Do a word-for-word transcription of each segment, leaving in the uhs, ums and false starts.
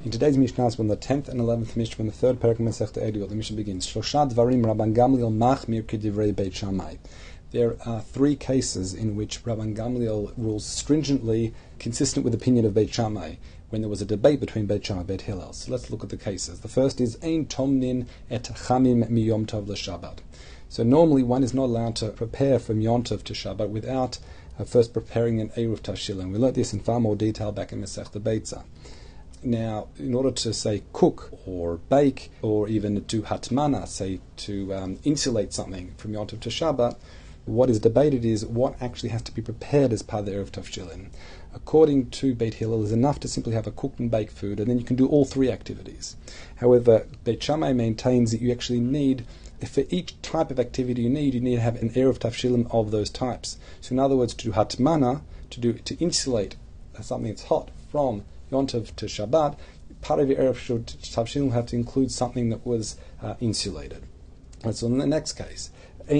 In today's Mishnah, on the tenth and eleventh Mishnah, in the third parak of Masechta Eduyot, the Mishnah begins, Shlosha dvarim Rabban Gamliel machmir k'divrei Beit Shammai. There are three cases in which Rabban Gamliel rules stringently, consistent with the opinion of Beit Shammai, when there was a debate between Beit Shammai and Beit Hillel. So let's look at the cases. The first is Ein Tomnin et Chamim mi Yom Tov l'Shabbat. So normally one is not allowed to prepare from Yom Tov to Shabbat without uh, first preparing an Eruv Tashilin. We learned this in far more detail back in Masechta Beitza. Now, in order to, say, cook or bake, or even to hatmana, say, to um, insulate something from Yom Tov to Shabbat, what is debated is what actually has to be prepared as part of the Eruv Tashilin. According to Beit Hillel, it's enough to simply have a cooked and baked food, and then you can do all three activities. However, Beit Shammai maintains that you actually need, for each type of activity you need, you need to have an Eruv Tashilin of those types. So in other words, to do hatmana, to do to insulate something that's hot from Yom Tov to Shabbat, part of your Eruv Tashilin will have to include something that was uh, insulated. Right, so in the next case,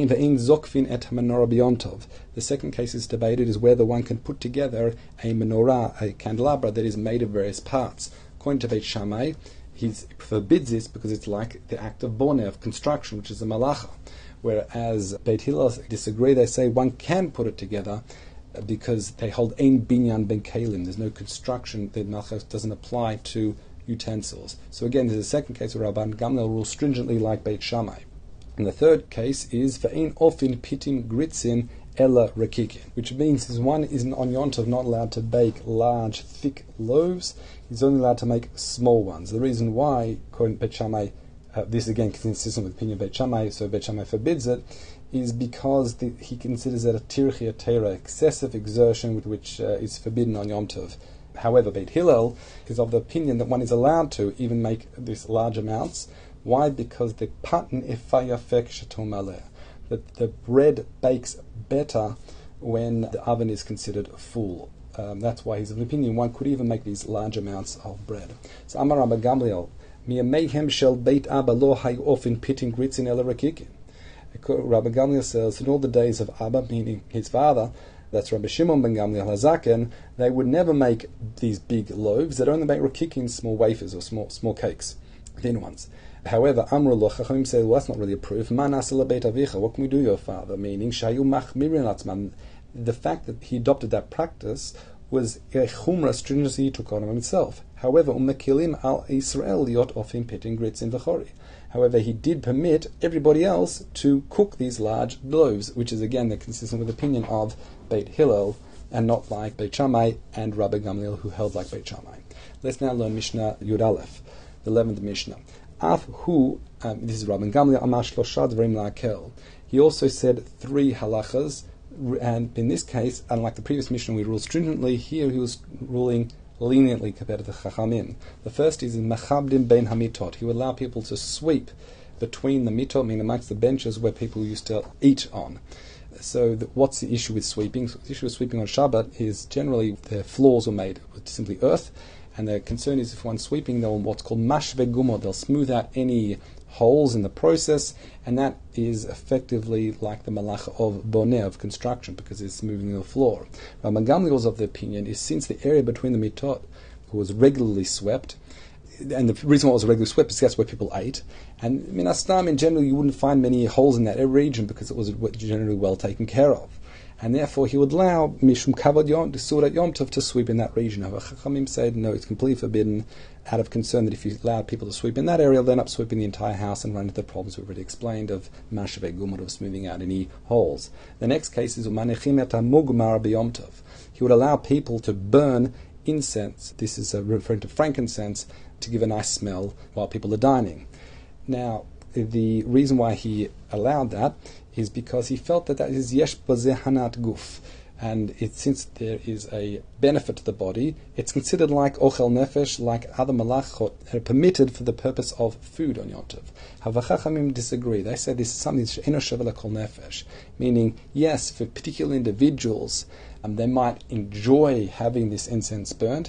the second case is debated is whether one can put together a menorah, a candelabra that is made of various parts. According to Beit Shammai, he forbids this because it's like the act of boneh, of construction, which is a malacha. Whereas Beit Hillel disagree, they say one can put it together because they hold ein binyan ben kalim. There's no construction, the malacha doesn't apply to utensils. So again, there's a second case where Rabban Gamliel rules stringently like Beit Shammai. And the third case is ve'ein ofin pitin gritzin ella rekikin, which means is one is on Yom Tov not allowed to bake large, thick loaves. He's only allowed to make small ones. The reason why, according to Beit Shammai, uh, this again consistent with the opinion of Beit Shammai, so Beit Shammai forbids it, is because the, he considers it a tirchia teira, excessive exertion which, which uh, is forbidden on Yom Tov. However, Beit Hillel is of the opinion that one is allowed to even make this large amounts. Why? Because the pattern ifayafek shatom aleh, that the bread bakes better when the oven is considered full. Um, that's why he's of the opinion one could even make these large amounts of bread. So Amar Rabban Gamliel, miyamehem shel Beit Abba lo hayu ofin pitin gritzin ela rekikin. Rabban Gamliel says in all the days of Abba, meaning his father, that's Rabbi Shimon ben Gamliel Hazaken, they would never make these big loaves. They'd only make rekikin, small wafers or small small cakes, thin ones. However, Amru lo, Chachamim said, well, that's not really a proof. Man asala beit avicha, what can we do, your father? Meaning, shayu machmirin atzman. The fact that he adopted that practice was a chumra stringency he took on himself. However, ummekilim al Israel liot ofim pitin gritzin v'chori. However, he did permit everybody else to cook these large loaves, which is again the consistent with the opinion of Beit Hillel, and not like Beit Shammai and Rabbi Gamliel, who held like Beit Shammai. Let's now learn Mishnah Yud Aleph, the eleventh Mishnah. Af hu, um, this is Rabban Gamliel, Amar shlosha dvarim la'akel. He also said three halachas, and in this case, unlike the previous Mishnah, we ruled stringently. Here he was ruling leniently compared to the Chachamim. The first is in Machabdim ben Hamitot. He would allow people to sweep between the mitot, meaning amongst the benches where people used to eat on. So the, what's the issue with sweeping? So the issue with sweeping on Shabbat is generally the floors were made with simply earth, and the concern is if one's sweeping, they'll what's called mashve gumot, they'll smooth out any holes in the process, and that is effectively like the malacha of boneh, of construction, because it's smoothing the floor. Rabban Gamliel was of the opinion is since the area between the mitot was regularly swept, and the reason why it was regularly swept is that's where people ate, and minastam in general you wouldn't find many holes in that region because it was generally well taken care of. And therefore he would allow Mishum Kavod Yom to Surat Yom Tov to sweep in that region. However, Chachamim said no, it's completely forbidden out of concern that if you allow people to sweep in that area, they'll end up sweeping the entire house and run into the problems we've already explained of Mashve Gumot, of smoothing out any holes. The next case is Umanechim et Mugmar b'Yom Tov. He would allow people to burn incense. This is uh, referring to frankincense, to give a nice smell while people are dining. Now, the reason why he allowed that is because he felt that that is yesh bazeh hanat guf, and it, since there is a benefit to the body, it's considered like ochel nefesh, like other malachot that are permitted for the purpose of food on Yom Tov. Havachachamim disagree. They say this is something that's eno shevela kol nefesh, meaning yes, for particular individuals, um, they might enjoy having this incense burnt.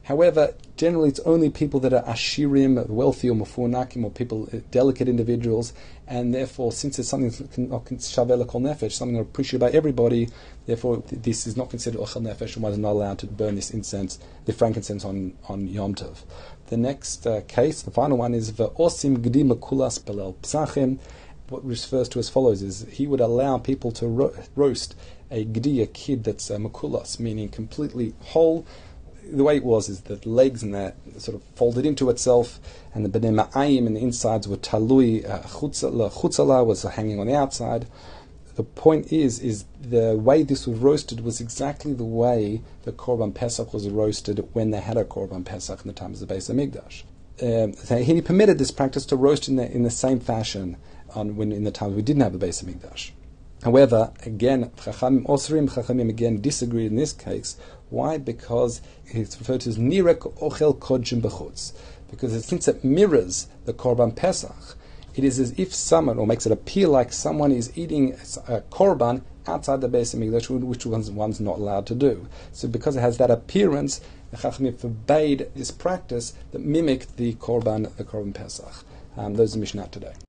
However, generally it's only people that are ashirim, wealthy, or mufunakim, or people, delicate individuals, and therefore, since it's something that can not shaveh l'kol nefesh, something that appreciated by everybody, therefore this is not considered ochel nefesh, and one is not allowed to burn this incense, the frankincense on, on Yom Tov. The next uh, case, the final one, is ve'osim gdi mekulas belel psachim. What refers to as follows is he would allow people to ro- roast a gdi, a kid that's uh, mekulas, meaning completely whole. The way it was is that the legs and that sort of folded into itself, and the bnei ma'ayim and the insides were talui, uh, chutzala, chutzala was hanging on the outside. The point is, is the way this was roasted was exactly the way the Korban Pesach was roasted when they had a Korban Pesach in the times of the Beis Hamikdash. Um, so he permitted this practice to roast in the in the same fashion on when in the times we didn't have the Beis Hamikdash. However, again, Chachamim Osrim, Chachamim again disagreed in this case. Why? Because it's referred to as Nirek Ochel Kodshim Bechutz. Because it, since it mirrors the Korban Pesach, it is as if someone, or makes it appear like someone is eating a Korban outside the Beis Hamikdash, which one's, one's not allowed to do. So because it has that appearance, the Chachamim forbade this practice that mimicked the Korban, the Korban Pesach. Um, those are the Mishnah today.